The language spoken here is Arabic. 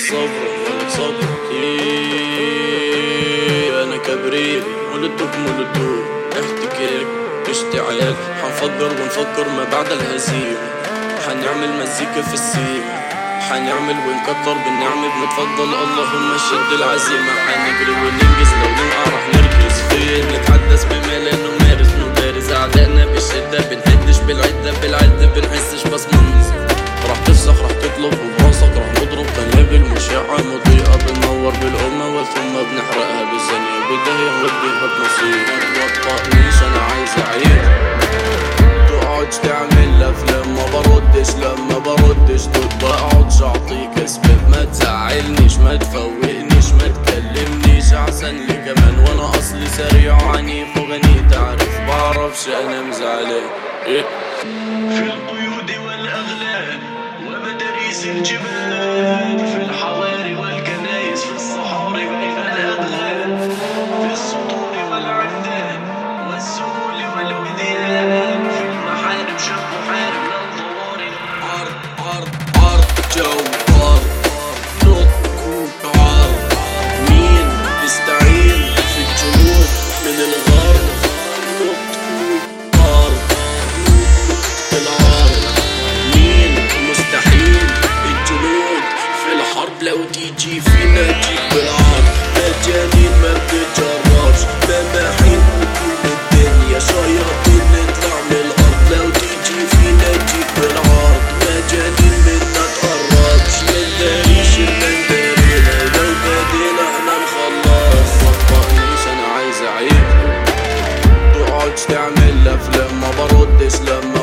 الصبر ولد صبر انا كبريت مولدوك احتكاك اشتعال. حنفكر ونفكر ما بعد الهزيمة، حنعمل مزيكا في السيمة، حنعمل ونكتر بالنعمة بنتفضل اللهم شد العزيمة. حنجري وننجز لو ننقع رح نركز فين نتحدث بمال نمارس نبارز أعدائنا بالشدة بنهدش بالعدة بنحسش بس منظر. رح تفسخ رح تطلب وبراسك رح نضرب قنابل مشعة مضيئة بننور بالأمة وثم بنحرقها بالثانية بداية نوديها بنصيب. ما توطئنيش أنا عايز أعيش، تقعدش تعمل أفلام ما بردش بقعدش أعطيك أسباب. ما تزعلنيش ما تفوقنيش ما تكلمنيش أحسن لي كمان وانا أصلي سريع وعنيف وغني تعرف بعرفش أنام زعلان في القيود والأغلال ومداريس الجبال، في الحواري والكنايس، في الصحاري بين الأدغال، في السطور والعمدان والسهول والوديان، في المحارب شق حارب للظواري عرض جوار نطكوك عرض. مين بيستعين في الجنود من الغرب؟ نطكوك عرض العرض. مين مستحيل الجنود في الحرب لو تيجي فينا جيب بالعرض. مجانين ما بتتجربش مماحين كل الدنيا شياطين نطلع من الارض لو تيجي فينا جيب بالعرض. مجانين منا تقربش منداريش المندارينا لو بدينا احنا نخلص. مطبقنيش انا عايز اعيش، تقعدش تعمل افلام ما بردش لما